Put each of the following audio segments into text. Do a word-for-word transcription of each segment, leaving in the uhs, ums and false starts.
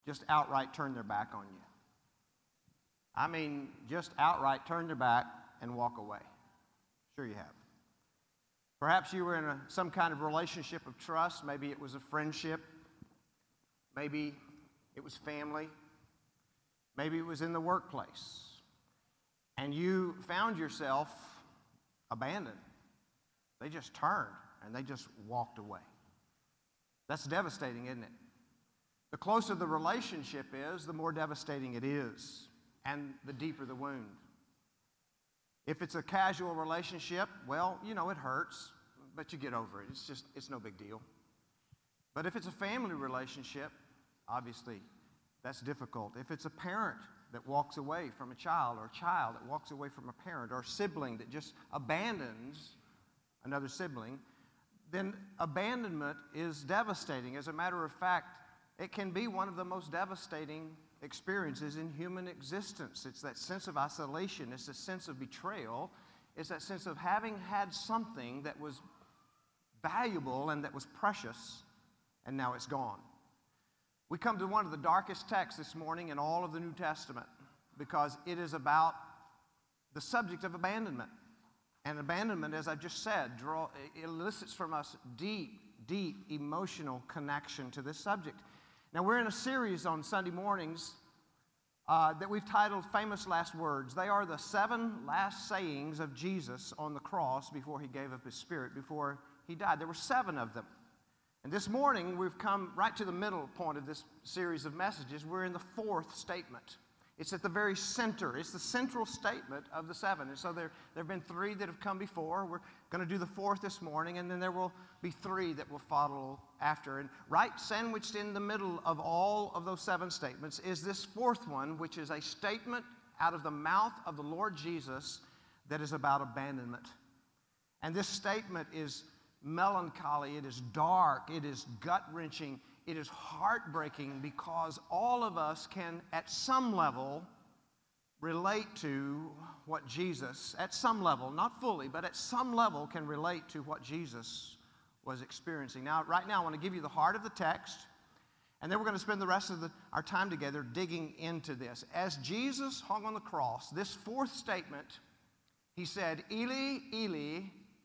just outright turned their back on you? I mean, just outright turned their back and walk away. Sure you have. Perhaps you were in a, some kind of relationship of trust. Maybe it was a friendship. Maybe it was family. Maybe it was in the workplace. And you found yourself abandoned. They just turned and they just walked away. That's devastating, isn't it? The closer the relationship is, the more devastating it is, and the deeper the wound. If it's a casual relationship, well, you know, it hurts, but you get over it. It's just, it's no big deal. But if it's a family relationship, obviously, that's difficult. If it's a parent that walks away from a child, or a child that walks away from a parent, or a sibling that just abandons another sibling, then abandonment is devastating. As a matter of fact, it can be one of the most devastating experiences in human existence. It's that sense of isolation. It's a sense of betrayal. It's that sense of having had something that was valuable and that was precious, and now it's gone. We come to one of the darkest texts this morning in all of the New Testament because it is about the subject of abandonment. And abandonment, as I've just said, draw, elicits from us deep, deep emotional connection to this subject. Now, we're in a series on Sunday mornings uh, that we've titled Famous Last Words. They are the seven last sayings of Jesus on the cross before he gave up his spirit, before he died. There were seven of them. And this morning, we've come right to the middle point of this series of messages. We're in the fourth statement. It's at the very center. It's the central statement of the seven. And so there, there have been three that have come before. We're going to do the fourth this morning, and then there will be three that will follow after. And right sandwiched in the middle of all of those seven statements is this fourth one, which is a statement out of the mouth of the Lord Jesus that is about abandonment. And this statement is melancholy, it is dark, it is gut-wrenching, it is heartbreaking, because all of us can, at some level, relate to what Jesus, at some level, not fully, but at some level can relate to what Jesus was experiencing. Now, right now, I want to give you the heart of the text, and then we're going to spend the rest of the, our time together digging into this. As Jesus hung on the cross, this fourth statement, he said, Eli, Eli,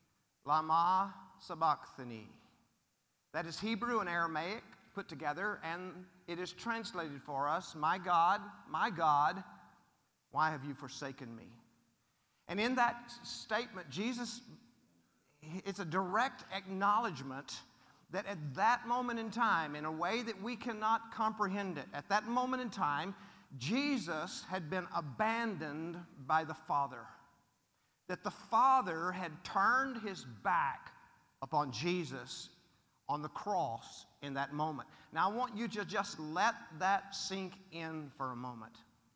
lama sabachthani. That is Hebrew and Aramaic put together, and it is translated for us, my God, my God, why have you forsaken me? And in that statement, Jesus, it's a direct acknowledgement that at that moment in time, in a way that we cannot comprehend it, at that moment in time, Jesus had been abandoned by the Father. That the Father had turned his back upon Jesus on the cross in that moment. Now, I want you to just let that sink in for a moment.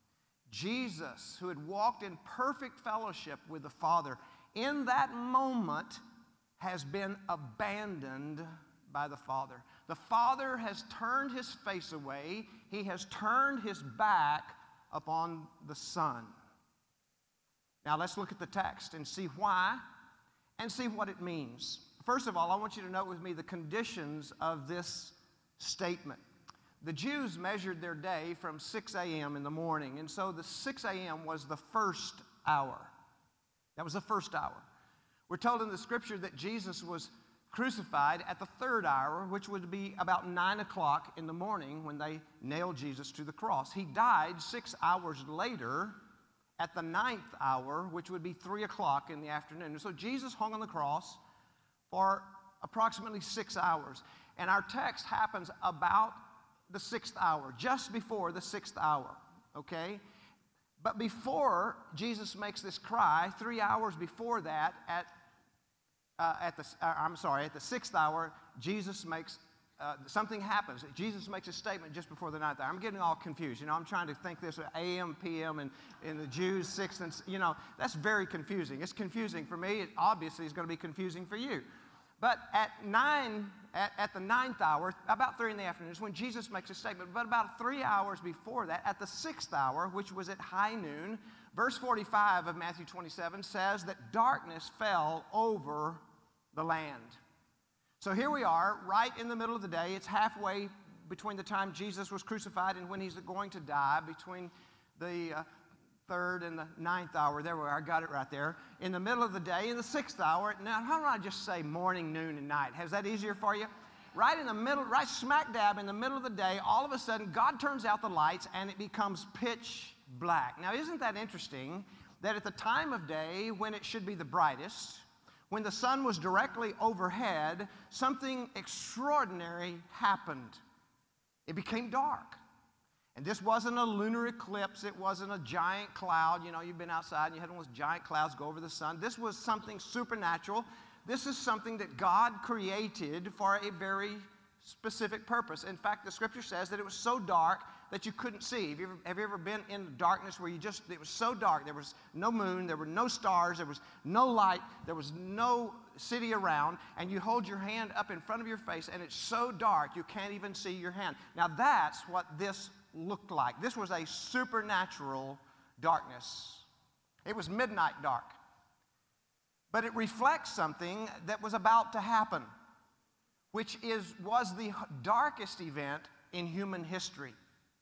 Jesus, who had walked in perfect fellowship with the Father, in that moment has been abandoned by the Father. The Father has turned his face away. He has turned his back upon the Son. Now, let's look at the text and see why and see what it means. First of all, I want you to note with me the conditions of this statement. The Jews measured their day from six a.m. in the morning, and so the six a.m. was the first hour. That was the first hour. We're told in the Scripture that Jesus was crucified at the third hour, which would be about nine o'clock in the morning when they nailed Jesus to the cross. He died six hours later at the ninth hour, which would be three o'clock in the afternoon. So Jesus hung on the cross for approximately six hours. And our text happens about the sixth hour, just before the sixth hour, okay? But before Jesus makes this cry, three hours before that, at uh, at the uh, I'm sorry, at the sixth hour, Jesus makes uh, something happens. Jesus makes a statement just before the ninth hour. I'm getting all confused. You know, I'm trying to think this A M, P M, and in the Jews sixth, and you know, that's very confusing. It's confusing for me. It obviously is going to be confusing for you. But at nine, at, at the ninth hour, about three in the afternoon, is when Jesus makes a statement. But about three hours before that, at the sixth hour, which was at high noon, verse forty-five of Matthew twenty-seven says that darkness fell over the land. So here we are, right in the middle of the day. It's halfway between the time Jesus was crucified and when he's going to die, between the uh, third and the ninth hour. There we are, I got it right there. In the middle of the day, in the sixth hour. Now, how do I just say morning, noon, and night? Is that easier for you? Right in the middle, right smack dab in the middle of the day, all of a sudden, God turns out the lights and it becomes pitch black. Now, isn't that interesting that at the time of day when it should be the brightest, when the sun was directly overhead, something extraordinary happened. It became dark. And this wasn't a lunar eclipse. It wasn't a giant cloud. You know, you've been outside and you had one of those giant clouds go over the sun. This was something supernatural. This is something that God created for a very specific purpose. In fact, the scripture says that it was so dark that you couldn't see. Have you ever, have you ever been in darkness where you just, it was so dark, there was no moon, there were no stars, there was no light, there was no city around, and you hold your hand up in front of your face and it's so dark you can't even see your hand. Now that's what this looked like. This was a supernatural darkness. It was midnight dark. But it reflects something that was about to happen, which is, was the darkest event in human history.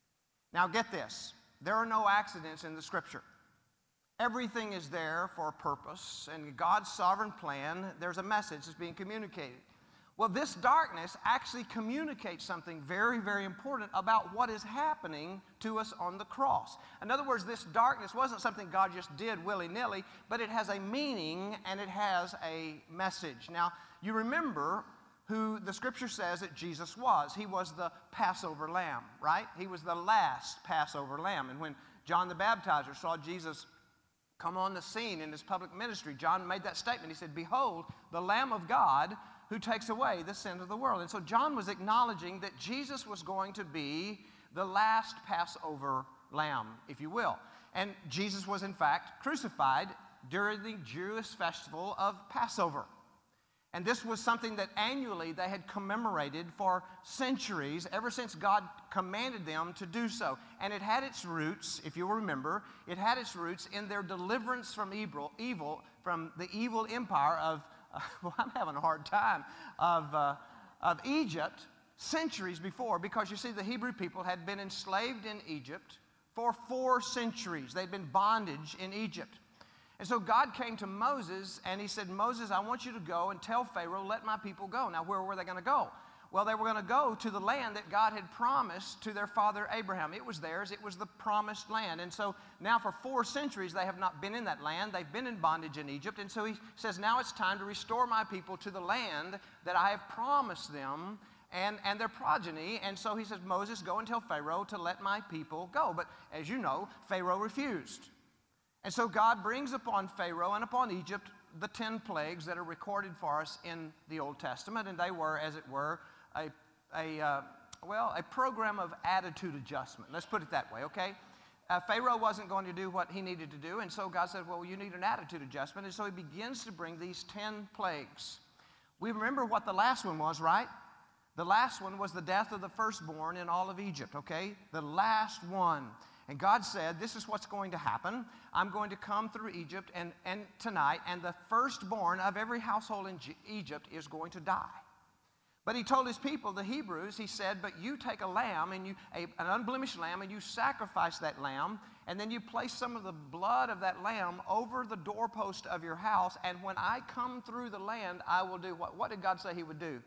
Now get this, there are no accidents in the scripture. Everything is there for a purpose, and in God's sovereign plan, there's a message that's being communicated. Well, this darkness actually communicates something very, very important about what is happening to us on the cross. In other words, this darkness wasn't something God just did willy-nilly, but it has a meaning and it has a message. Now, you remember who the scripture says that Jesus was. He was the Passover lamb, right? He was the last Passover lamb. And when John the Baptizer saw Jesus come on the scene in his public ministry, John made that statement. He said, "Behold, the Lamb of God who takes away the sin of the world." And so John was acknowledging that Jesus was going to be the last Passover lamb, if you will. And Jesus was in fact crucified during the Jewish festival of Passover. And this was something that annually they had commemorated for centuries, ever since God commanded them to do so. And it had its roots, if you'll remember, it had its roots in their deliverance from evil, evil from the evil empire of, uh, well, I'm having a hard time, of, uh, of Egypt centuries before. Because you see, the Hebrew people had been enslaved in Egypt for four centuries. They'd been bondage in Egypt. And so God came to Moses and he said, "Moses, I want you to go and tell Pharaoh, let my people go." Now, where were they going to go? Well, they were going to go to the land that God had promised to their father Abraham. It was theirs. It was the promised land. And so now for four centuries, they have not been in that land. They've been in bondage in Egypt. And so he says, now it's time to restore my people to the land that I have promised them and, and their progeny. And so he says, "Moses, go and tell Pharaoh to let my people go." But as you know, Pharaoh refused. And so God brings upon Pharaoh and upon Egypt the ten plagues that are recorded for us in the Old Testament. And they were, as it were, a, a uh, well, a program of attitude adjustment. Let's put it that way, okay? Uh, Pharaoh wasn't going to do what he needed to do. And so God said, well, you need an attitude adjustment. And so he begins to bring these ten plagues. We remember what the last one was, right? The last one was the death of the firstborn in all of Egypt, okay? The last one. And God said, this is what's going to happen. I'm going to come through Egypt and, and tonight, and the firstborn of every household in G- Egypt is going to die. But he told his people, the Hebrews, he said, but you take a lamb, and you a, an unblemished lamb, and you sacrifice that lamb, and then you place some of the blood of that lamb over the doorpost of your house, and when I come through the land, I will do what? What did God say he would do?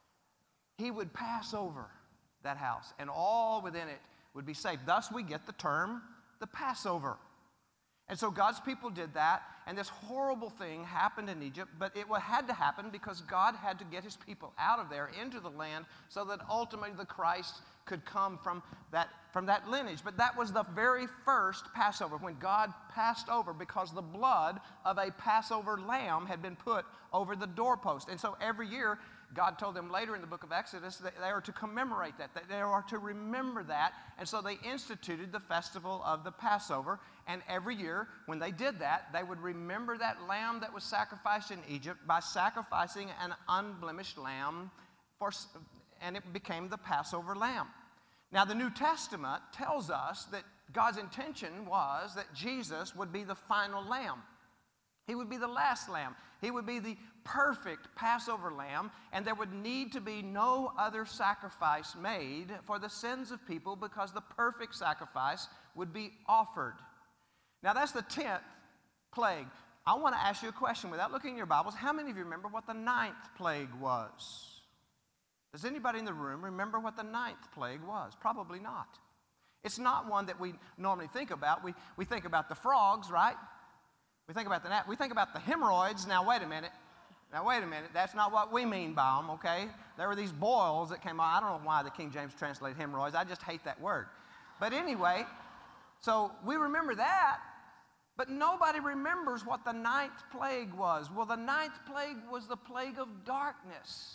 He would pass over that house, and all within it would be safe. Thus we get the term the Passover. And so God's people did that, and this horrible thing happened in Egypt, but it had to happen because God had to get his people out of there into the land so that ultimately the Christ could come from that, from that lineage. But that was the very first Passover, when God passed over, because the blood of a Passover lamb had been put over the doorpost. And so every year, God told them later in the book of Exodus that they are to commemorate that, that they are to remember that. And so they instituted the festival of the Passover. And every year, when they did that, they would remember that lamb that was sacrificed in Egypt by sacrificing an unblemished lamb, for, and it became the Passover lamb. Now, the New Testament tells us that God's intention was that Jesus would be the final lamb. He would be the last lamb. He would be the perfect Passover lamb, and there would need to be no other sacrifice made for the sins of people because the perfect sacrifice would be offered. Now that's the tenth plague. I want to ask you a question without looking in your Bibles. How many of you remember what the ninth plague was? Does anybody in the room remember what the ninth plague was? Probably not. It's not one that we normally think about. We, we think about the frogs, right? We think about the we think about the hemorrhoids. Now wait a minute. Now wait a minute. That's not what we mean by them, okay? There were these boils that came out. I don't know why the King James translated hemorrhoids. I just hate that word. But anyway, so we remember that, but nobody remembers what the ninth plague was. Well, the ninth plague was the plague of darkness.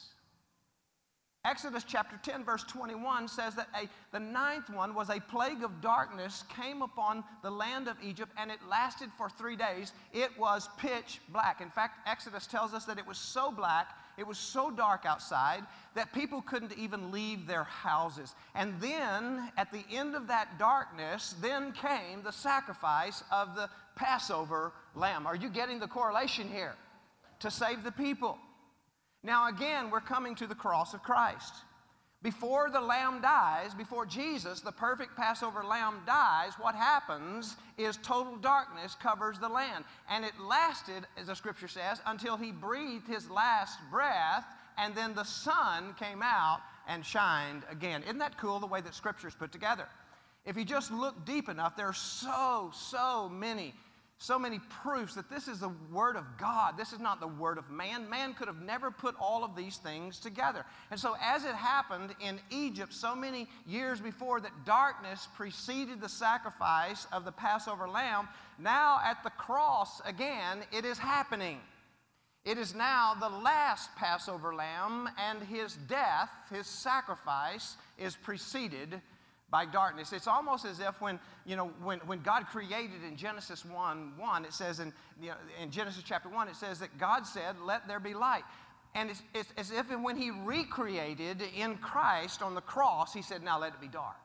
Exodus chapter ten, verse twenty-one says that a, the ninth one was a plague of darkness came upon the land of Egypt, and it lasted for three days. It was pitch black. In fact, Exodus tells us that it was so black, it was so dark outside, that people couldn't even leave their houses. And then, at the end of that darkness, then came the sacrifice of the Passover lamb. Are you getting the correlation here? To save the people. Now again, we're coming to the cross of Christ. Before the lamb dies, before Jesus, the perfect Passover lamb dies, what happens is total darkness covers the land. And it lasted, as the scripture says, until he breathed his last breath, and then the sun came out and shined again. Isn't that cool, the way that scripture is put together? If you just look deep enough, there are so, so many So many proofs that this is the Word of God. This is not the Word of man. Man could have never put all of these things together. And so as it happened in Egypt so many years before that darkness preceded the sacrifice of the Passover lamb, now at the cross again it is happening. It is now the last Passover lamb, and his death, his sacrifice, is preceded by darkness. It's almost as if when, you know, when, when God created in Genesis one one, it says in, you know, in Genesis chapter one, it says that God said, let there be light. And it's, it's as if when he recreated in Christ on the cross, he said, now let it be dark.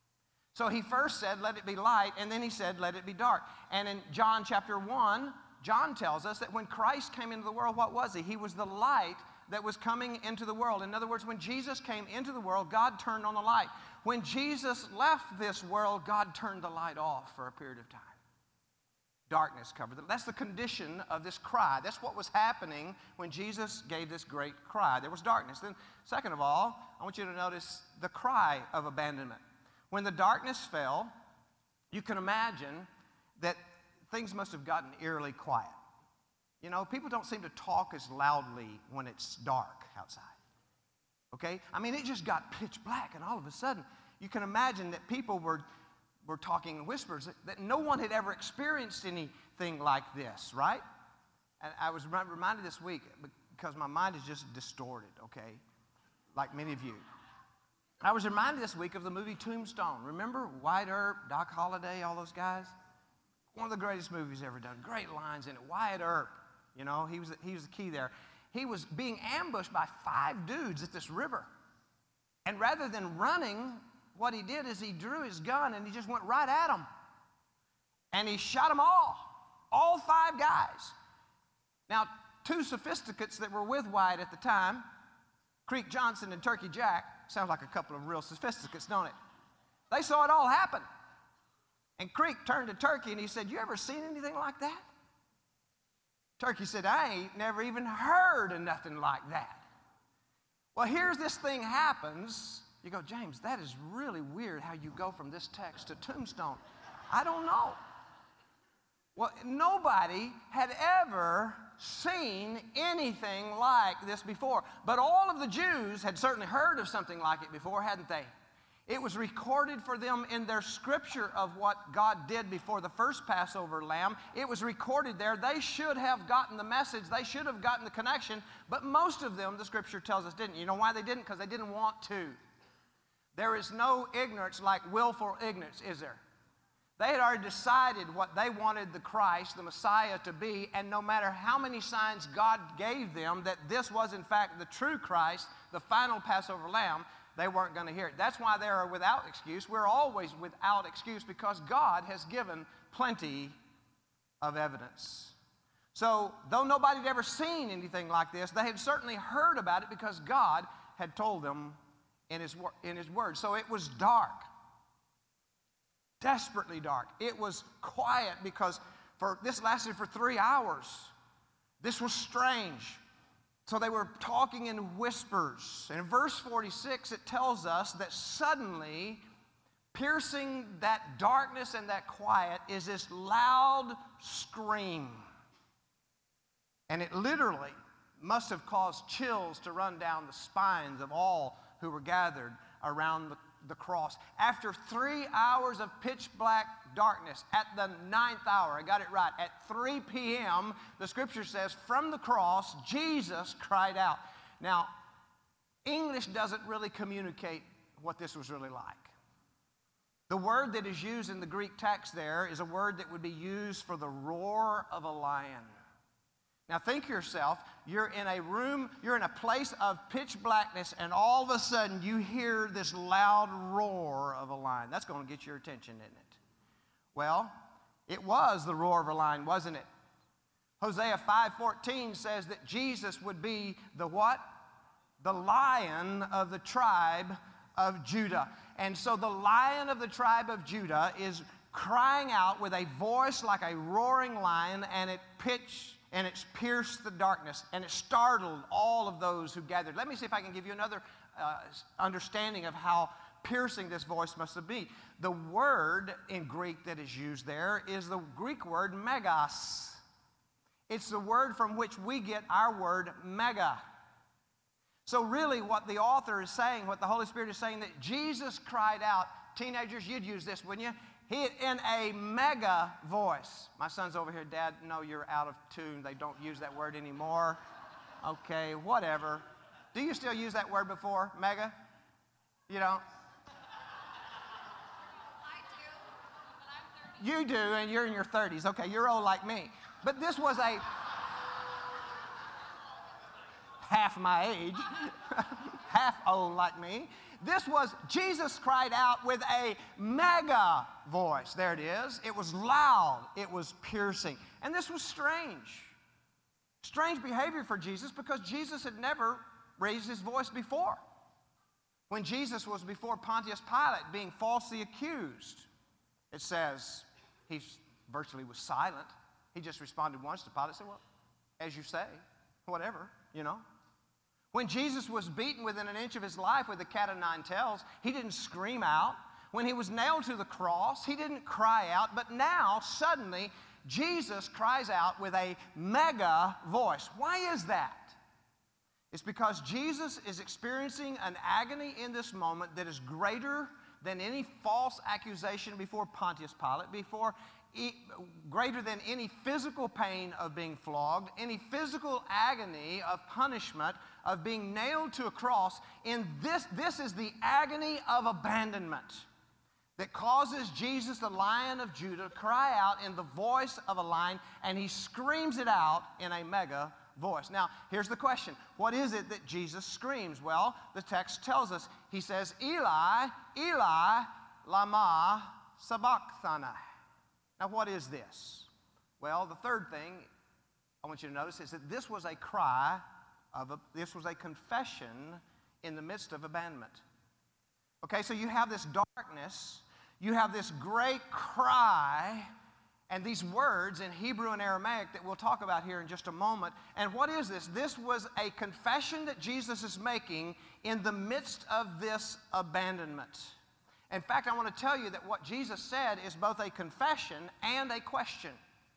So he first said, let it be light, and then he said, let it be dark. And in John chapter one, John tells us that when Christ came into the world, what was he? He was the light that was coming into the world. In other words, when Jesus came into the world, God turned on the light. When Jesus left this world, God turned the light off for a period of time. Darkness covered it. That's the condition of this cry. That's what was happening when Jesus gave this great cry. There was darkness. Then, second of all, I want you to notice the cry of abandonment. When the darkness fell, you can imagine that things must have gotten eerily quiet. You know, people don't seem to talk as loudly when it's dark outside. Okay? I mean, it just got pitch black, and all of a sudden, you can imagine that people were, were talking in whispers, that, that no one had ever experienced anything like this, right? And I was reminded this week, because my mind is just distorted, okay? Like many of you. I was reminded this week of the movie Tombstone. Remember Wyatt Earp, Doc Holliday, all those guys? One of the greatest movies ever done. Great lines in it. Wyatt Earp, you know, he was, he was the key there. He was being ambushed by five dudes at this river. And rather than running, what he did is he drew his gun and he just went right at them. And he shot them all, all five guys. Now, two sophisticates that were with Wyatt at the time, Creek Johnson and Turkey Jack, sounds like a couple of real sophisticates, don't it? They saw it all happen. And Creek turned to Turkey and he said, you ever seen anything like that? Turkey said, I ain't never even heard of nothing like that. Well, here's this thing happens. You go, James, that is really weird how you go from this text to Tombstone. I don't know. Well, nobody had ever seen anything like this before. But all of the Jews had certainly heard of something like it before, hadn't they? It was recorded for them in their scripture of what God did before the first Passover lamb. It was recorded there. They should have gotten the message. They should have gotten the connection. But most of them, the scripture tells us, didn't. You know why they didn't? Because they didn't want to. There is no ignorance like willful ignorance, is there? They had already decided what they wanted the Christ, the Messiah, to be, and no matter how many signs God gave them that this was in fact the true Christ, the final Passover lamb, they weren't going to hear it. That's why they are without excuse. We're always without excuse because God has given plenty of evidence. So, though nobody had ever seen anything like this, they had certainly heard about it because God had told them in His, in His Word. So it was dark, desperately dark. It was quiet because for this lasted for three hours. This was strange. So they were talking in whispers. And in verse forty-six, it tells us that suddenly, piercing that darkness and that quiet, is this loud scream. And it literally must have caused chills to run down the spines of all who were gathered around the, the cross. After three hours of pitch black darkness, at the ninth hour, I got it right, at three p.m., the scripture says, from the cross, Jesus cried out. Now, English doesn't really communicate what this was really like. The word that is used in the Greek text there is a word that would be used for the roar of a lion. Now think to yourself, you're in a room, you're in a place of pitch blackness, and all of a sudden you hear this loud roar of a lion. That's going to get your attention, isn't it? Well, it was the roar of a lion, wasn't it? Hosea five fourteen says that Jesus would be the what? The Lion of the tribe of Judah. And so the Lion of the tribe of Judah is crying out with a voice like a roaring lion, and it pitched and it's pierced the darkness, and it startled all of those who gathered. Let me see if I can give you another uh, understanding of how piercing this voice must have been. The word in Greek that is used there is the Greek word megas. It's the word from which we get our word mega. So really what the author is saying, what the Holy Spirit is saying, that Jesus cried out. Teenagers, you'd use this, wouldn't you? He, in a mega voice. My son's over here, Dad, no, you're out of tune. They don't use that word anymore. Okay, whatever. Do you still use that word before, mega? You don't? I do, but I'm thirty. You do, and you're in your thirties. Okay, you're old like me. But this was a half my age, half old like me. This was, Jesus cried out with a mega voice. There it is. It was loud. It was piercing. And this was strange. Strange behavior for Jesus because Jesus had never raised his voice before. When Jesus was before Pontius Pilate being falsely accused, it says he virtually was silent. He just responded once to Pilate and said, well, as you say, whatever, you know. When Jesus was beaten within an inch of his life with the cat o' nine tails, he didn't scream out. When he was nailed to the cross, he didn't cry out. But now, suddenly, Jesus cries out with a mega voice. Why is that? It's because Jesus is experiencing an agony in this moment that is greater than any false accusation before Pontius Pilate, before E- greater than any physical pain of being flogged, any physical agony of punishment, of being nailed to a cross. In this, this is the agony of abandonment that causes Jesus, the Lion of Judah, to cry out in the voice of a lion, and he screams it out in a mega voice. Now, here's the question. What is it that Jesus screams? Well, the text tells us. He says, Eli, Eli, lama sabachthani. Now, what is this? Well, the third thing I want you to notice is that this was a cry of a, this was a confession in the midst of abandonment. Okay, so you have this darkness, you have this great cry, and these words in Hebrew and Aramaic that we'll talk about here in just a moment. And what is this? This was a confession that Jesus is making in the midst of this abandonment. In fact, I want to tell you that what Jesus said is both a confession and a question,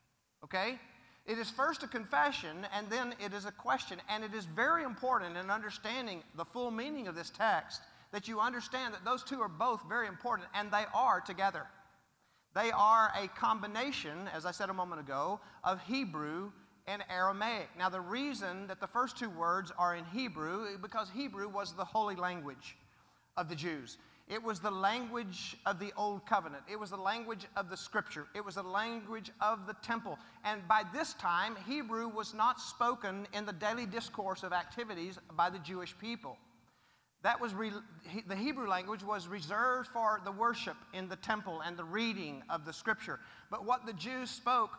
okay? It is first a confession, and then it is a question. And it is very important in understanding the full meaning of this text that you understand that those two are both very important, and they are together. They are a combination, as I said a moment ago, of Hebrew and Aramaic. Now, the reason that the first two words are in Hebrew is because Hebrew was the holy language of the Jews. It was the language of the Old Covenant. It was the language of the Scripture. It was the language of the temple. And by this time, Hebrew was not spoken in the daily discourse of activities by the Jewish people. That was re- the Hebrew language was reserved for the worship in the temple and the reading of the Scripture. But what the Jews spoke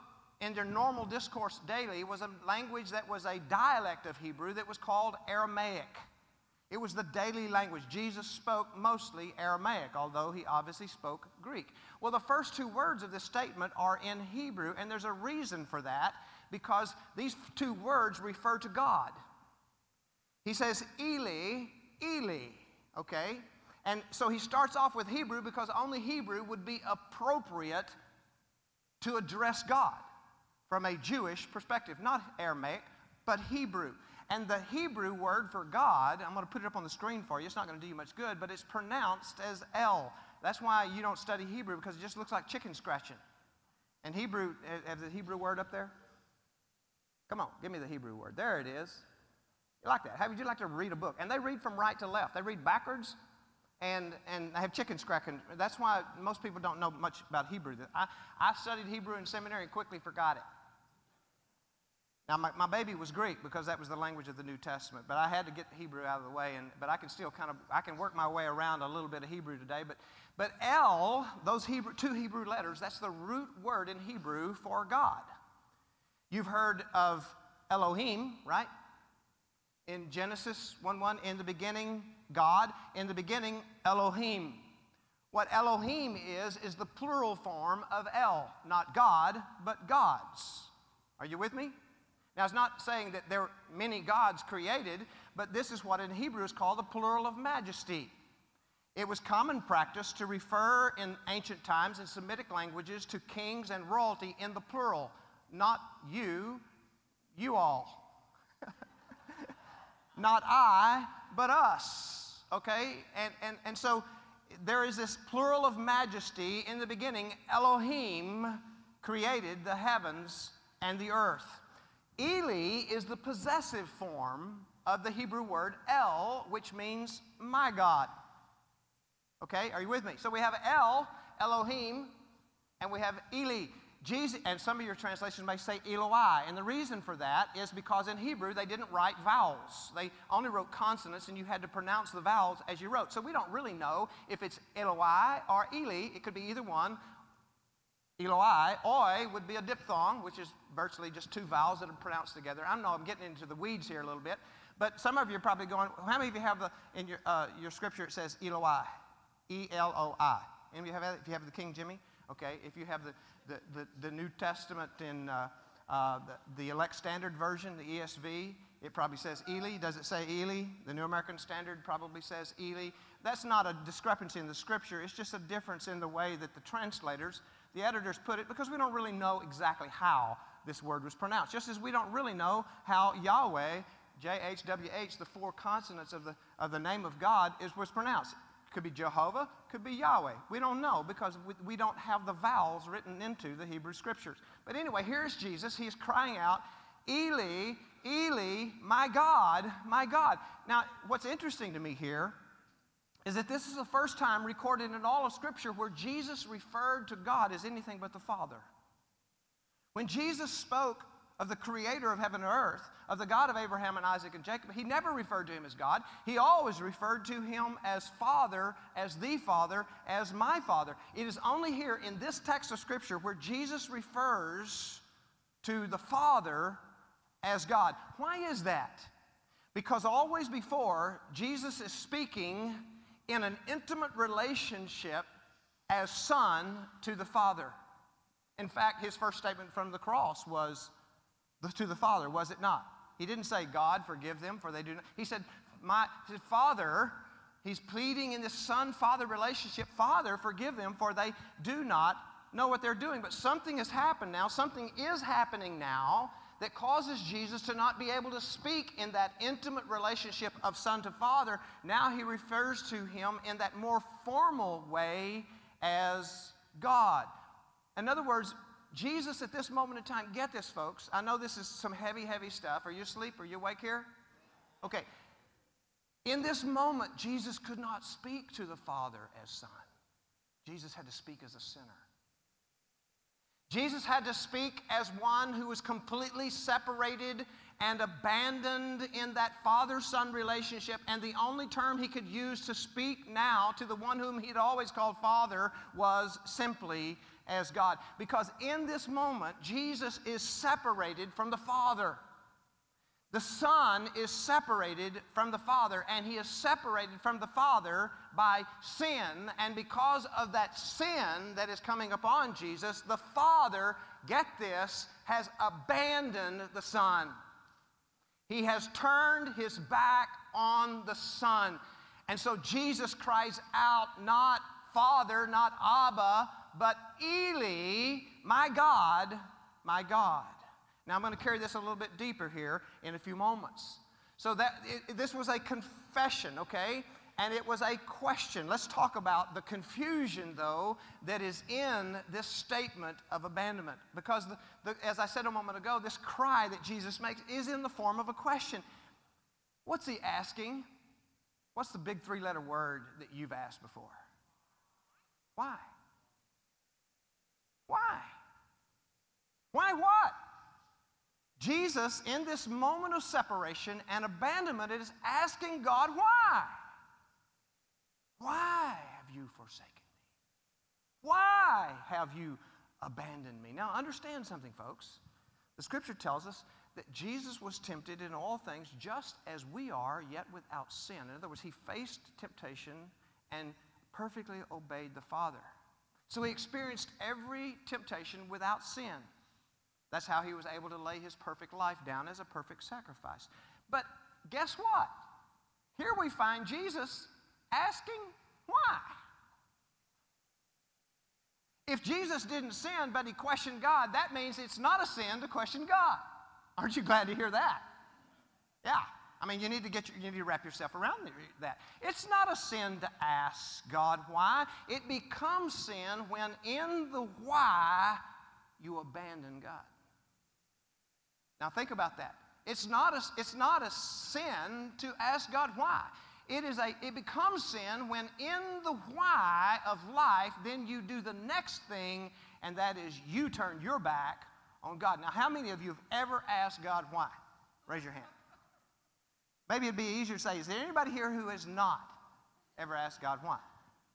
in their normal discourse daily was a language that was a dialect of Hebrew that was called Aramaic. It was the daily language. Jesus spoke mostly Aramaic, although he obviously spoke Greek. Well, the first two words of this statement are in Hebrew, and there's a reason for that, because these two words refer to God. He says, Eli, Eli, okay? And so he starts off with Hebrew because only Hebrew would be appropriate to address God from a Jewish perspective, not Aramaic, but Hebrew. And the Hebrew word for God, I'm going to put it up on the screen for you. It's not going to do you much good, but it's pronounced as El. That's why you don't study Hebrew, because it just looks like chicken scratching. And Hebrew, have the Hebrew word up there? Come on, give me the Hebrew word. There it is. You like that? How would you like to read a book? And they read from right to left. They read backwards, and, and they have chicken scratching. That's why most people don't know much about Hebrew. I, I studied Hebrew in seminary and quickly forgot it. Now, my, my baby was Greek because that was the language of the New Testament, but I had to get the Hebrew out of the way, and, but I can still kind of, I can work my way around a little bit of Hebrew today, but, but El, those Hebrew, two Hebrew letters, that's the root word in Hebrew for God. You've heard of Elohim, right? In Genesis one one, in the beginning, God. In the beginning, Elohim. What Elohim is, is the plural form of El, not God, but gods. Are you with me? Now, it's not saying that there are many gods created, but this is what in Hebrew is called the plural of majesty. It was common practice to refer in ancient times in Semitic languages to kings and royalty in the plural. Not you, you all. Not I, but us. Okay? And, and, and so there is this plural of majesty. In the beginning, Elohim created the heavens and the earth. Eli is the possessive form of the Hebrew word El, which means my God. Okay, are you with me? So we have El, Elohim, and we have Eli. Jesus, and some of your translations may say Eloi, and the reason for that is because in Hebrew they didn't write vowels. They only wrote consonants, and you had to pronounce the vowels as you wrote. So we don't really know if it's Eloi or Eli. It could be either one. Eloi, oi would be a diphthong, which is virtually just two vowels that are pronounced together. I know I'm getting into the weeds here a little bit, but some of you are probably going, how many of you have the, in your, uh, your scripture it says Eloi, E L O I? Any of you have that? If you have the King Jimmy? Okay, if you have the, the, the, the New Testament in uh, uh, the, the Elect Standard Version, the E S V, it probably says Eli. Does it say Eli? The New American Standard probably says Eli. That's not a discrepancy in the scripture. It's just a difference in the way that the translators, the editors put it, because we don't really know exactly how this word was pronounced. Just as we don't really know how Yahweh, J H W H, the four consonants of the, of the name of God, is was pronounced. Could be Jehovah, could be Yahweh. We don't know because we, we don't have the vowels written into the Hebrew scriptures. But anyway, here's Jesus. He's crying out, Eli, Eli, my God, my God. Now, what's interesting to me here is that this is the first time recorded in all of Scripture where Jesus referred to God as anything but the Father. When Jesus spoke of the creator of heaven and earth, of the God of Abraham and Isaac and Jacob, he never referred to him as God. He always referred to him as Father, as the Father, as my Father. It is only here in this text of Scripture where Jesus refers to the Father as God. Why is that? Because always before, Jesus is speaking in an intimate relationship as Son to the Father. In fact, his first statement from the cross was to the Father, was it not? He didn't say, God, forgive them, for they do not. He said, my his Father, he's pleading in this Son-Father relationship, Father, forgive them, for they do not know what they're doing. But something has happened now, something is happening now that causes Jesus to not be able to speak in that intimate relationship of Son to Father. Now he refers to him in that more formal way as God. In other words, Jesus at this moment in time, get this, folks. I know this is some heavy, heavy stuff. Are you asleep? Are you awake here? Okay. In this moment, Jesus could not speak to the Father as Son. Jesus had to speak as a sinner. Jesus had to speak as one who was completely separated and abandoned in that father-son relationship, and the only term he could use to speak now to the one whom he'd always called Father was simply as God. Because in this moment, Jesus is separated from the Father. The Son is separated from the Father, and he is separated from the Father by sin, and because of that sin that is coming upon Jesus, the Father, get this, has abandoned the Son. He has turned his back on the Son. And so Jesus cries out, not Father, not Abba, but Eli, my God, my God. Now I'm going to carry this a little bit deeper here in a few moments. So that it, this was a confession, okay? And it was a question. Let's talk about the confusion, though, that is in this statement of abandonment. Because, the, the, as I said a moment ago, this cry that Jesus makes is in the form of a question. What's he asking? What's the big three-letter word that you've asked before? Why? Why? Why what? Jesus, in this moment of separation and abandonment, is asking God, why? Why have you forsaken me? Why have you abandoned me? Now, understand something, folks. The Scripture tells us that Jesus was tempted in all things just as we are, yet without sin. In other words, he faced temptation and perfectly obeyed the Father. So he experienced every temptation without sin. That's how he was able to lay his perfect life down as a perfect sacrifice. But guess what? Here we find Jesus asking why. If Jesus didn't sin, but he questioned God, that means it's not a sin to question God. Aren't you glad to hear that? Yeah. I mean, you need to get your, you need to wrap yourself around that. It's not a sin to ask God why. It becomes sin when in the why you abandon God. Now think about that. It's not a, it's not a sin to ask God why. It is a, it becomes sin when in the why of life, then you do the next thing, and that is you turn your back on God. Now, how many of you have ever asked God why? Raise your hand. Maybe it'd be easier to say, is there anybody here who has not ever asked God why?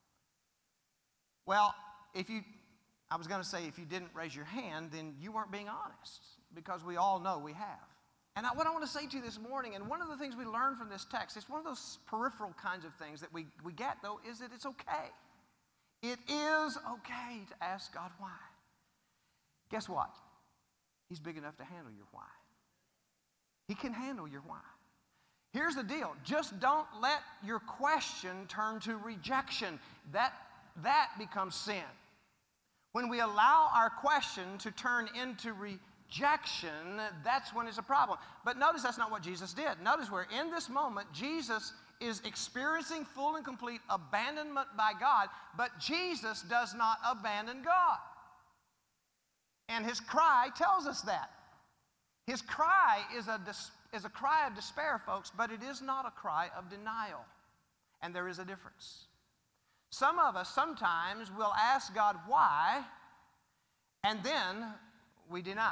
Well, if you, I was going to say if you didn't raise your hand, then you weren't being honest, because we all know we have. And I, what I want to say to you this morning, and one of the things we learn from this text, it's one of those peripheral kinds of things that we, we get, though, is that it's okay. It is okay to ask God why. Guess what? He's big enough to handle your why. He can handle your why. Here's the deal. Just don't let your question turn to rejection. That, that becomes sin. When we allow our question to turn into rejection, that's when it's a problem. But notice that's not what Jesus did. Notice where in this moment, Jesus is experiencing full and complete abandonment by God, but Jesus does not abandon God. And his cry tells us that. His cry is a, is a cry of despair, folks, but it is not a cry of denial. And there is a difference. Some of us sometimes will ask God why, and then we deny.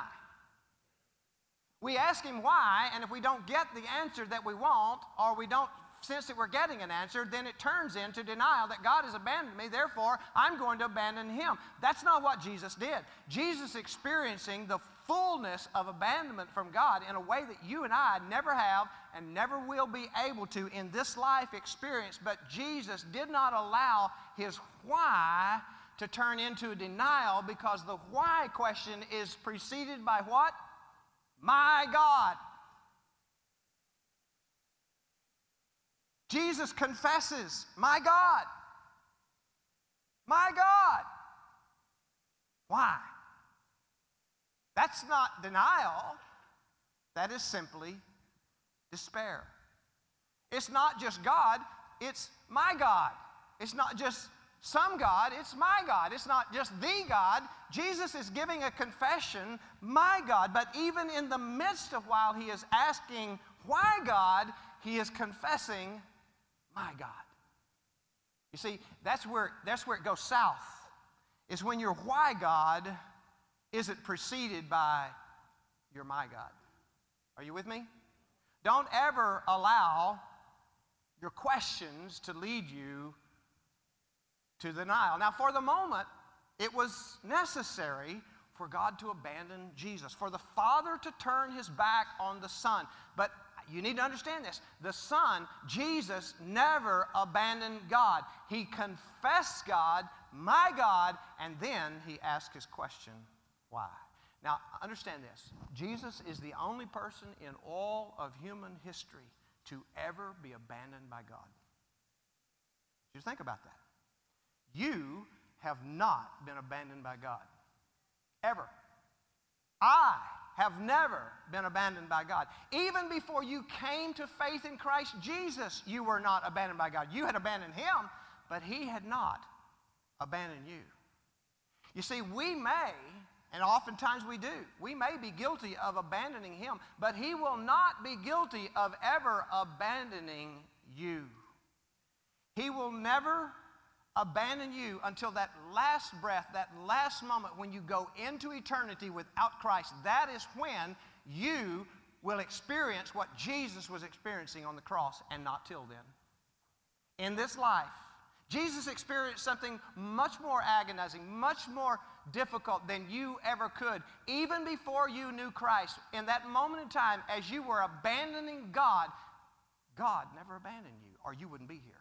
We ask him why, and if we don't get the answer that we want, or we don't sense that we're getting an answer, then it turns into denial that God has abandoned me, therefore I'm going to abandon him. That's not what Jesus did. Jesus experiencing the fullness of abandonment from God in a way that you and I never have and never will be able to in this life experience, but Jesus did not allow his why to turn into a denial, because the why question is preceded by what? My God. Jesus confesses, my God, my God. Why? That's not denial. That is simply despair. It's not just God, it's my God. It's not just some God, it's my God. It's not just the God. Jesus is giving a confession, my God, but even in the midst of while he is asking, why God, he is confessing, my God. You see, that's where, that's where it goes south, is when your why God isn't preceded by, you're my God. Are you with me? Don't ever allow your questions to lead you to denial. Now, for the moment, it was necessary for God to abandon Jesus, for the Father to turn his back on the Son. But you need to understand this. The Son, Jesus, never abandoned God. He confessed God, my God, and then he asked his question, why? Now, understand this. Jesus is the only person in all of human history to ever be abandoned by God. Just think about that. You have not been abandoned by God. Ever. I have never been abandoned by God. Even before you came to faith in Christ Jesus, you were not abandoned by God. You had abandoned him, but he had not abandoned you. You see, we may, and oftentimes we do, we may be guilty of abandoning him, but he will not be guilty of ever abandoning you. He will never abandon you until that last breath, that last moment when you go into eternity without Christ. That is when you will experience what Jesus was experiencing on the cross, and not till then. In this life, Jesus experienced something much more agonizing, much more difficult than you ever could. Even before you knew Christ, in that moment in time, as you were abandoning God, God never abandoned you, or you wouldn't be here.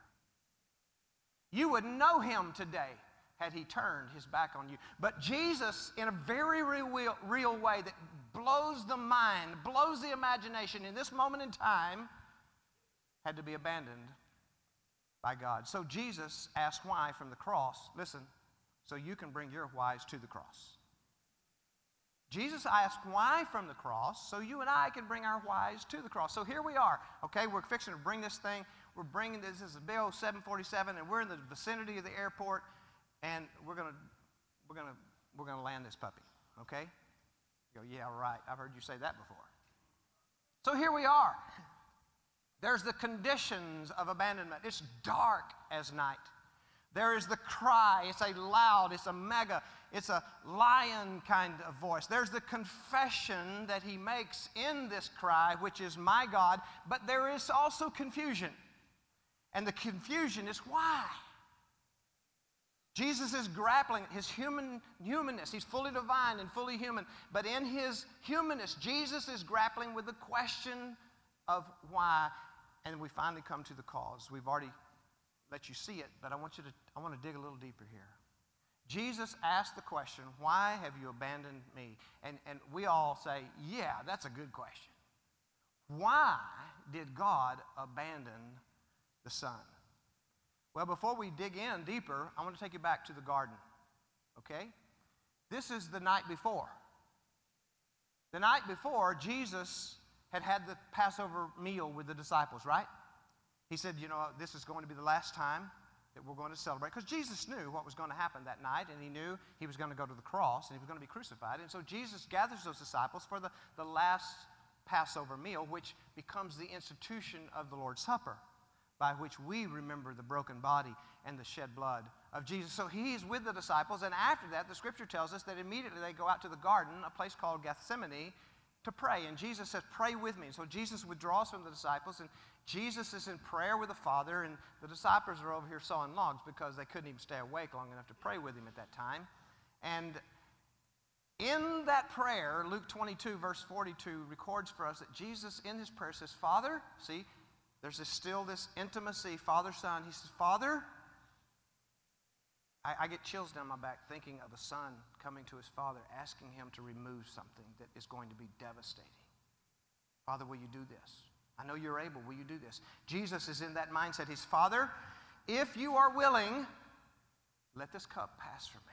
You would know him today had he turned his back on you. But Jesus, in a very real, real way that blows the mind, blows the imagination, in this moment in time, had to be abandoned by God. So Jesus asked why from the cross. Listen, so you can bring your whys to the cross. Jesus asked why from the cross, so you and I can bring our whys to the cross. So here we are, okay? We're fixing to bring this thing. We're bringing this. This is a big old seven forty-seven, and we're in the vicinity of the airport, and we're gonna, we're gonna, we're gonna land this puppy, okay? You go, yeah, right. I've heard you say that before. So here we are. There's the conditions of abandonment. It's dark as night. There is the cry. It's a loud, it's a mega, it's a lion kind of voice. There's the confession that he makes in this cry, which is my God, but there is also confusion. And the confusion is why? Jesus is grappling his human humanness. He's fully divine and fully human. But in his humanness, Jesus is grappling with the question of why. And we finally come to the cause. We've already let you see it, but I want you to, I want to dig a little deeper here. Jesus asked the question, why have you abandoned me? And, and we all say, yeah, that's a good question. Why did God abandon the Son? Well, before we dig in deeper, I want to take you back to the garden, okay? This is the night before. The night before, Jesus had had the Passover meal with the disciples, right? He said, you know, this is going to be the last time that we're going to celebrate. Because Jesus knew what was going to happen that night, and he knew he was going to go to the cross, and he was going to be crucified. And so Jesus gathers those disciples for the, the last Passover meal, which becomes the institution of the Lord's Supper, by which we remember the broken body and the shed blood of Jesus. So he's with the disciples, and after that, the scripture tells us that immediately they go out to the garden, a place called Gethsemane, to pray. And Jesus says, pray with me. And so Jesus withdraws from the disciples, and Jesus is in prayer with the Father, and the disciples are over here sawing logs because they couldn't even stay awake long enough to pray with him at that time. And in that prayer, Luke twenty-two, verse forty-two, records for us that Jesus, in his prayer, says, Father, see, there's this, still this intimacy, Father, Son. He says, Father, I, I get chills down my back thinking of a son coming to his father, asking him to remove something that is going to be devastating. Father, will you do this? I know you're able. Will you do this? Jesus is in that mindset. He's, Father, if you are willing, let this cup pass from me.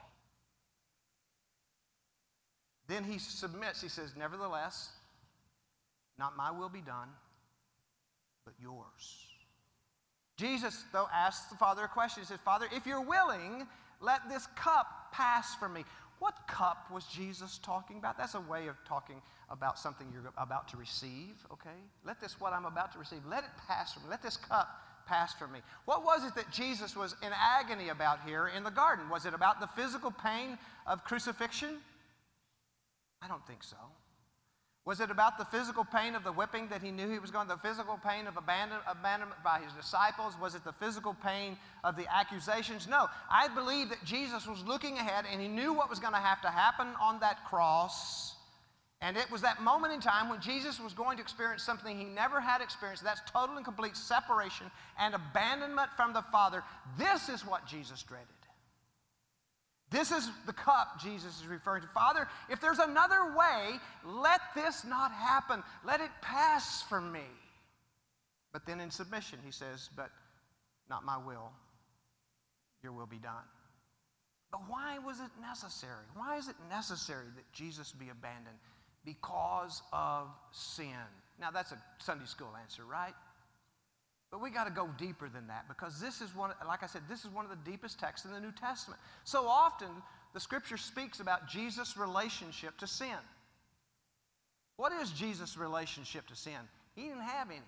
Then he submits. He says, nevertheless, not my will be done, but yours. Jesus, though, asks the Father a question. He says, Father, if you're willing, let this cup pass from me. What cup was Jesus talking about? That's a way of talking about something you're about to receive, okay? Let this, what I'm about to receive, let it pass from me. Let this cup pass from me. What was it that Jesus was in agony about here in the garden? Was it about the physical pain of crucifixion? I don't think so. Was it about the physical pain of the whipping that he knew he was going, the physical pain of abandon, abandonment by his disciples? Was it the physical pain of the accusations? No. I believe that Jesus was looking ahead and he knew what was going to have to happen on that cross. And it was that moment in time when Jesus was going to experience something he never had experienced. That's total and complete separation and abandonment from the Father. This is what Jesus dreaded. This is the cup Jesus is referring to. Father, if there's another way, let this not happen. Let it pass from me. But then in submission, he says, but not my will, your will be done. But why was it necessary? Why is it necessary that Jesus be abandoned? Because of sin. Now, that's a Sunday school answer, right? But we got to go deeper than that, because this is one, like I said, this is one of the deepest texts in the New Testament. So often, the Scripture speaks about Jesus' relationship to sin. What is Jesus' relationship to sin? He didn't have any.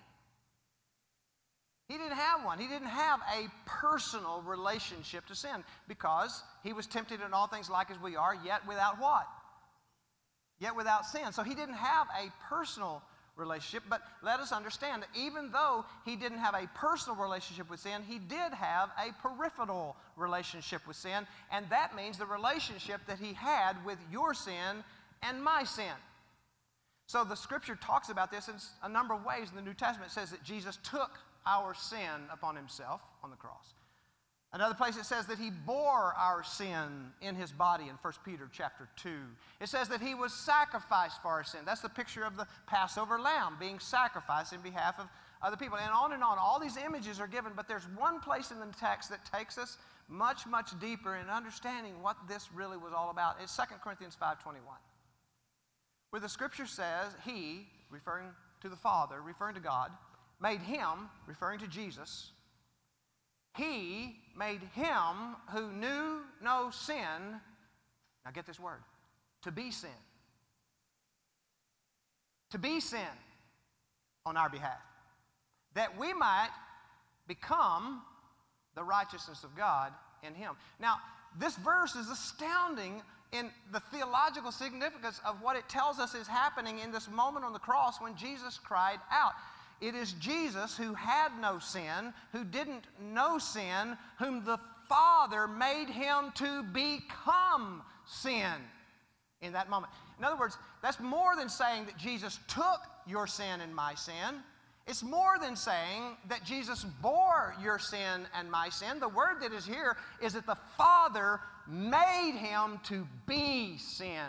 He didn't have one. He didn't have a personal relationship to sin, because he was tempted in all things like as we are, yet without what? Yet without sin. So he didn't have a personal relationship, but let us understand that even though he didn't have a personal relationship with sin, he did have a peripheral relationship with sin, and that means the relationship that he had with your sin and my sin. So the Scripture talks about this in a number of ways in the New Testament. It says that Jesus took our sin upon himself on the cross. Another place it says that he bore our sin in his body in First Peter chapter two. It says that he was sacrificed for our sin. That's the picture of the Passover lamb being sacrificed in behalf of other people. And on and on, all these images are given, but there's one place in the text that takes us much, much deeper in understanding what this really was all about. It's Second Corinthians five twenty-one, where the Scripture says he, referring to the Father, referring to God, made him, referring to Jesus, he made him who knew no sin, now get this word, to be sin. To be sin on our behalf, that we might become the righteousness of God in him. Now, this verse is astounding in the theological significance of what it tells us is happening in this moment on the cross when Jesus cried out. It is Jesus who had no sin, who didn't know sin, whom the Father made him to become sin in that moment. In other words, that's more than saying that Jesus took your sin and my sin. It's more than saying that Jesus bore your sin and my sin. The word that is here is that the Father made him to be sin.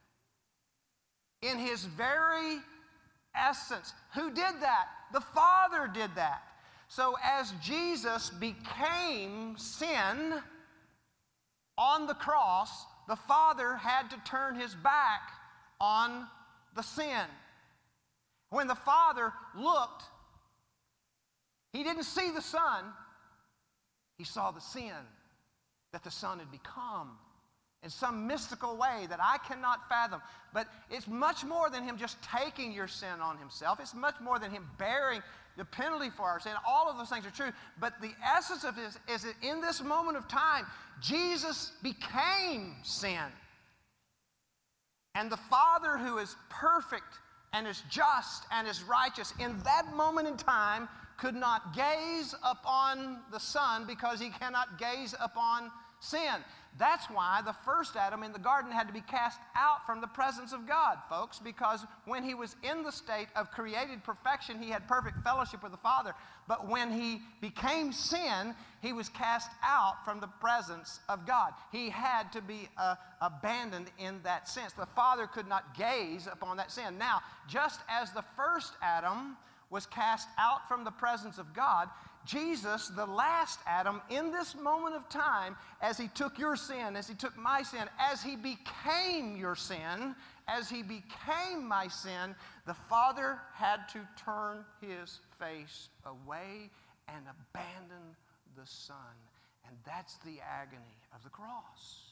In his very essence. Who did that? The Father did that. So as Jesus became sin on the cross, the Father had to turn his back on the sin. When the Father looked, he didn't see the Son, he saw the sin that the Son had become in some mystical way that I cannot fathom. But it's much more than him just taking your sin on himself. It's much more than him bearing the penalty for our sin. All of those things are true. But the essence of this is that in this moment of time, Jesus became sin. And the Father, who is perfect and is just and is righteous, in that moment in time could not gaze upon the Son because he cannot gaze upon sin. That's why the first Adam in the garden had to be cast out from the presence of God, folks, because when he was in the state of created perfection, he had perfect fellowship with the Father. But when he became sin, he was cast out from the presence of God. He had to be uh, abandoned in that sense. The Father could not gaze upon that sin. Now, just as the first Adam was cast out from the presence of God, Jesus, the last Adam, in this moment of time, as he took your sin, as he took my sin, as he became your sin, as he became my sin, the Father had to turn his face away and abandon the Son. And that's the agony of the cross.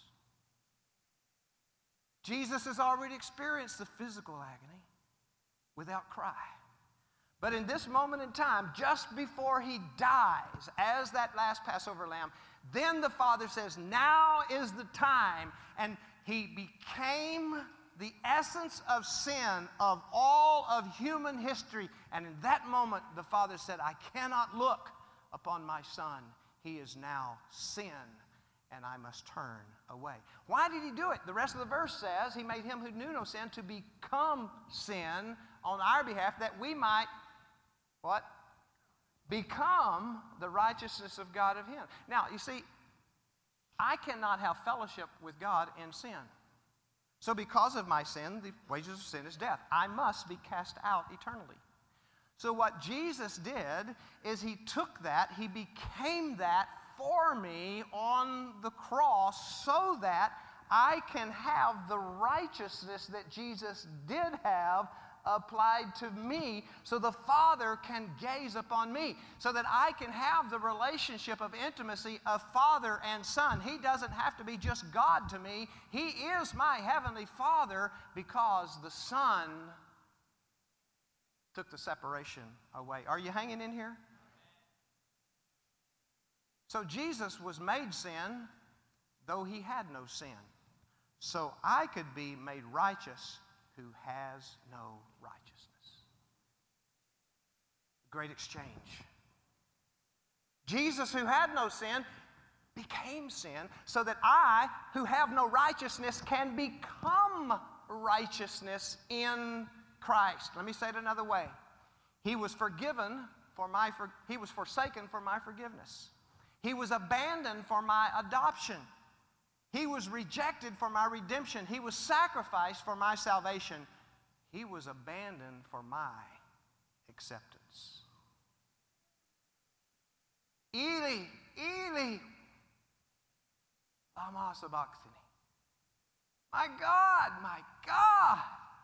Jesus has already experienced the physical agony without cry. But in this moment in time, just before he dies as that last Passover lamb, then the Father says, now is the time. And he became the essence of sin of all of human history. And in that moment, the Father said, I cannot look upon my Son. He is now sin, and I must turn away. Why did he do it? The rest of the verse says, he made him who knew no sin to become sin on our behalf, that we might, what? Become the righteousness of God of him. Now, you see, I cannot have fellowship with God in sin. So because of my sin, the wages of sin is death. I must be cast out eternally. So what Jesus did is he took that, he became that for me on the cross so that I can have the righteousness that Jesus did have applied to me, so the Father can gaze upon me, so that I can have the relationship of intimacy of Father and Son. He doesn't have to be just God to me. He is my heavenly Father because the Son took the separation away. Are you hanging in here? So Jesus was made sin, though he had no sin. So I could be made righteous who has no righteousness. Great exchange. Jesus, who had no sin, became sin so that I, who have no righteousness, can become righteousness in Christ. Let me say it another way. He was forgiven for my for, he was forsaken for my forgiveness. He was abandoned for my adoption. He was rejected for my redemption. He was sacrificed for my salvation. He was abandoned for my acceptance. Eli, Eli, lama sabachthani. My God, my God,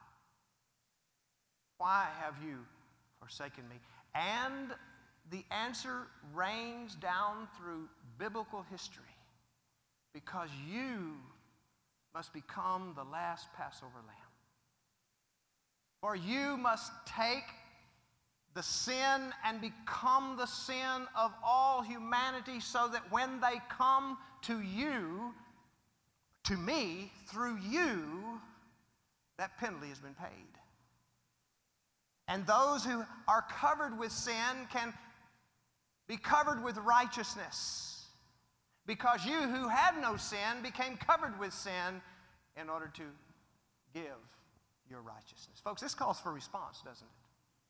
why have you forsaken me? And the answer rains down through biblical history. Because you must become the last Passover lamb. For you must take the sin and become the sin of all humanity so that when they come to you, to me, through you, that penalty has been paid. And those who are covered with sin can be covered with righteousness. Because you who had no sin became covered with sin in order to give your righteousness. Folks, this calls for response, doesn't it?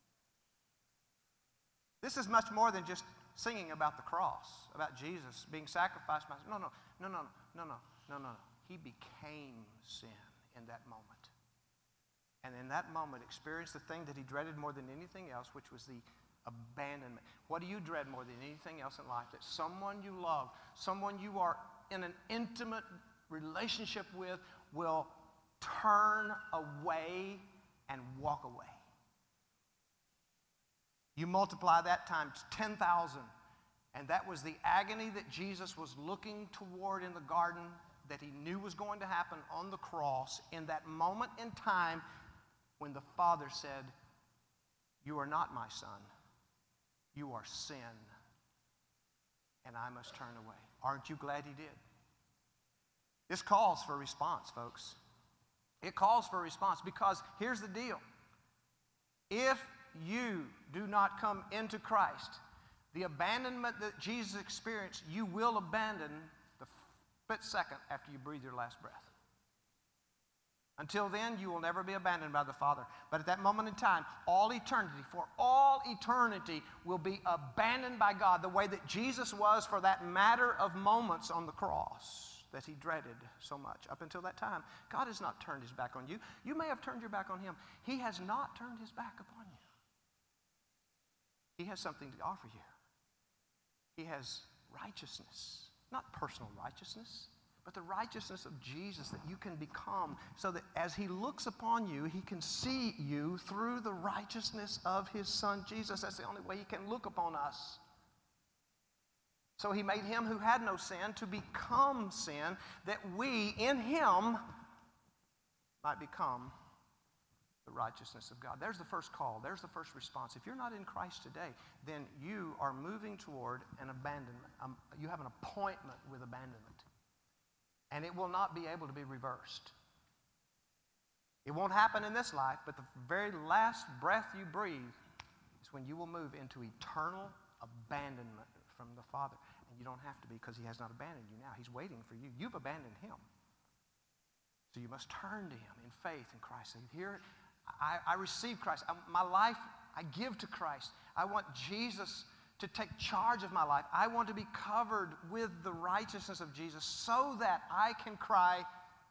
This is much more than just singing about the cross, about Jesus being sacrificed. No, no, no, no, no, no, no, no. He became sin in that moment. And in that moment experienced the thing that he dreaded more than anything else, which was the abandonment. What do you dread more than anything else in life? That someone you love, someone you are in an intimate relationship with, will turn away and walk away. You multiply that times ten thousand, and that was the agony that Jesus was looking toward in the garden, that he knew was going to happen on the cross in that moment in time when the Father said, you are not my son. You are sin, and I must turn away. Aren't you glad he did? This calls for response, folks. It calls for response because here's the deal. If you do not come into Christ, the abandonment that Jesus experienced, you will abandon the split second after you breathe your last breath. Until then, you will never be abandoned by the Father. But at that moment in time, all eternity, for all eternity, will be abandoned by God the way that Jesus was for that matter of moments on the cross that he dreaded so much. Up until that time, God has not turned his back on you. You may have turned your back on him. He has not turned his back upon you. He has something to offer you. He has righteousness, not personal righteousness, but the righteousness of Jesus that you can become so that as he looks upon you, he can see you through the righteousness of his son Jesus. That's the only way he can look upon us. So he made him who had no sin to become sin, that we in him might become the righteousness of God. There's the first call. There's the first response. If you're not in Christ today, then you are moving toward an abandonment. Um, you have an appointment with abandonment. And it will not be able to be reversed. It won't happen in this life, but the very last breath you breathe is when you will move into eternal abandonment from the Father. And you don't have to be, because he has not abandoned you now. He's waiting for you. You've abandoned him. So you must turn to him in faith in Christ. Say, here, I, I receive Christ. I, my life, I give to Christ. I want Jesus to take charge of my life. I want to be covered with the righteousness of Jesus so that I can cry,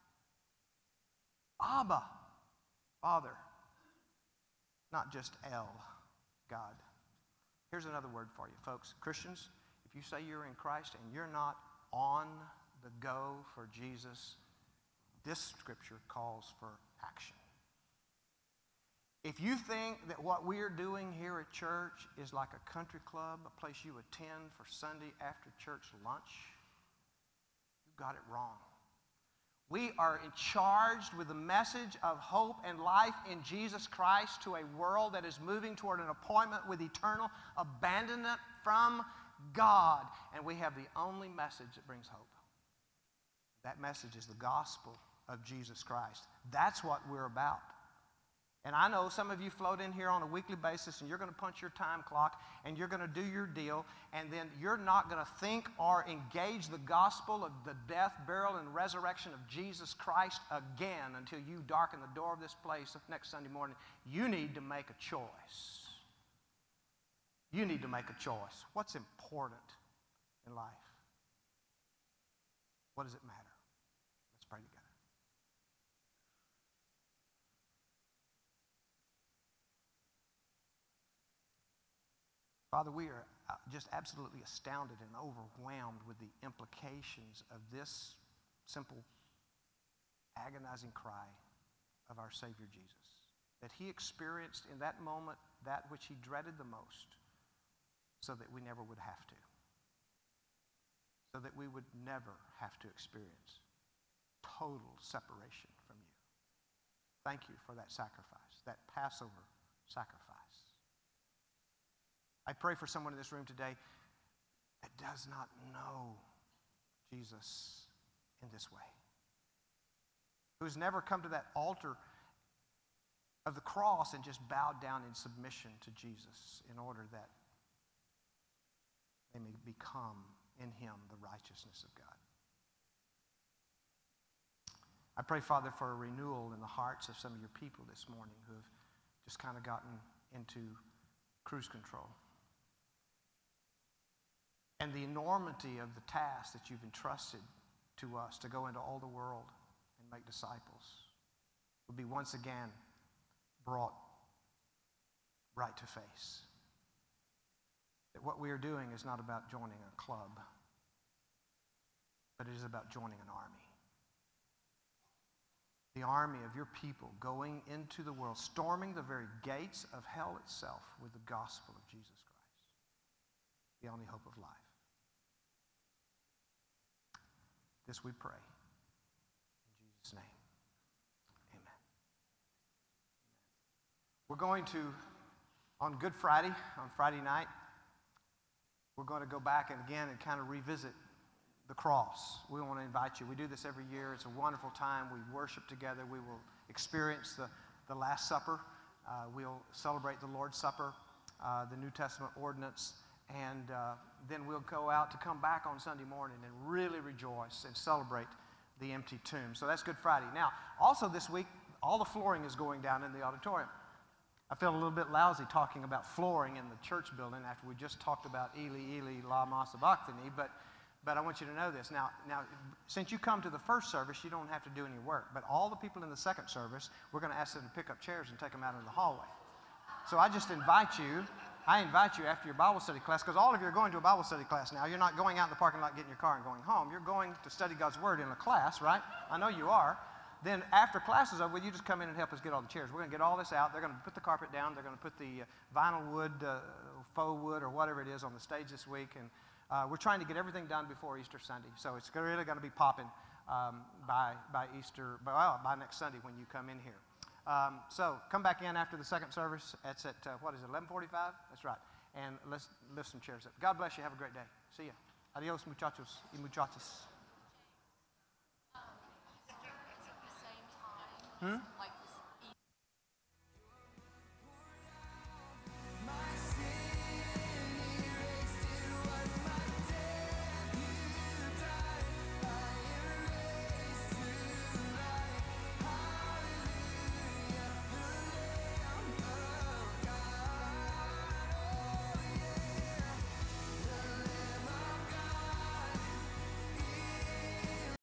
Abba, Father, not just El, God. Here's another word for you, folks. Christians, if you say you're in Christ and you're not on the go for Jesus, this scripture calls for action. If you think that what we're doing here at church is like a country club, a place you attend for Sunday after church lunch, you got it wrong. We are charged with the message of hope and life in Jesus Christ to a world that is moving toward an appointment with eternal abandonment from God. And we have the only message that brings hope. That message is the gospel of Jesus Christ. That's what we're about. And I know some of you float in here on a weekly basis and you're going to punch your time clock and you're going to do your deal, and then you're not going to think or engage the gospel of the death, burial, and resurrection of Jesus Christ again until you darken the door of this place next Sunday morning. You need to make a choice. You need to make a choice. What's important in life? What does it matter? Let's pray together. Father, we are just absolutely astounded and overwhelmed with the implications of this simple, agonizing cry of our Savior Jesus. That he experienced in that moment that which he dreaded the most, so that we never would have to. So that we would never have to experience total separation from you. Thank you for that sacrifice, that Passover sacrifice. I pray for someone in this room today that does not know Jesus in this way, who's never come to that altar of the cross and just bowed down in submission to Jesus in order that they may become in him the righteousness of God. I pray, Father, for a renewal in the hearts of some of your people this morning who have just kind of gotten into cruise control. And the enormity of the task that you've entrusted to us to go into all the world and make disciples will be once again brought right to face. That what we are doing is not about joining a club, but it is about joining an army. The army of your people going into the world, storming the very gates of hell itself with the gospel of Jesus Christ, the only hope of life. This we pray. In Jesus' name, amen. We're going to, on Good Friday, on Friday night, we're going to go back and again and kind of revisit the cross. We want to invite you. We do this every year. It's a wonderful time. We worship together. We will experience the, the Last Supper. Uh, we'll celebrate the Lord's Supper, uh, the New Testament ordinance, and uh, then we'll go out to come back on Sunday morning and really rejoice and celebrate the empty tomb. So that's Good Friday. Now, also this week, all the flooring is going down in the auditorium. I felt a little bit lousy talking about flooring in the church building after we just talked about Eli, Eli, lama sabachthani, but But I want you to know this. Now, now, since you come to the first service, you don't have to do any work. But all the people in the second service, we're going to ask them to pick up chairs and take them out into the hallway. So I just invite you, I invite you after your Bible study class, because all of you are going to a Bible study class now. You're not going out in the parking lot, getting your car and going home. You're going to study God's Word in a class, right? I know you are. Then after class is over, you just come in and help us get all the chairs. We're going to get all this out. They're going to put the carpet down. They're going to put the uh, vinyl wood, uh, faux wood, or whatever it is on the stage this week. And Uh, we're trying to get everything done before Easter Sunday, so it's really going to be popping um, by by Easter, by, well, by next Sunday when you come in here. Um, so come back in after the second service. It's at uh, what is it, eleven forty-five? That's right. And let's lift some chairs up. God bless you. Have a great day. See ya. Adios, muchachos y muchachas. Um, Easter is at the same time. Hmm?